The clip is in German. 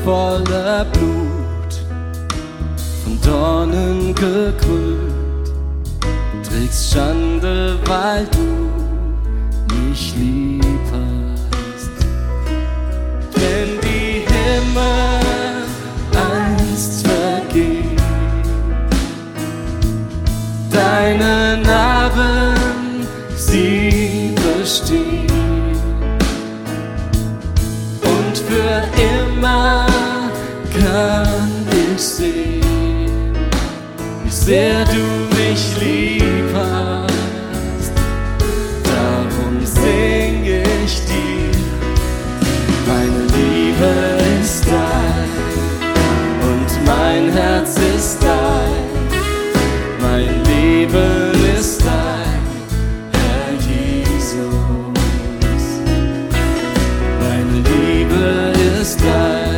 voller Blut, von Dornen gekrönt, trägst Schande, weil du mich lieb hast. Wenn die Himmel einst vergehen, deine Narben, sie bestehen, und für immer kann ich sehen, wie sehr du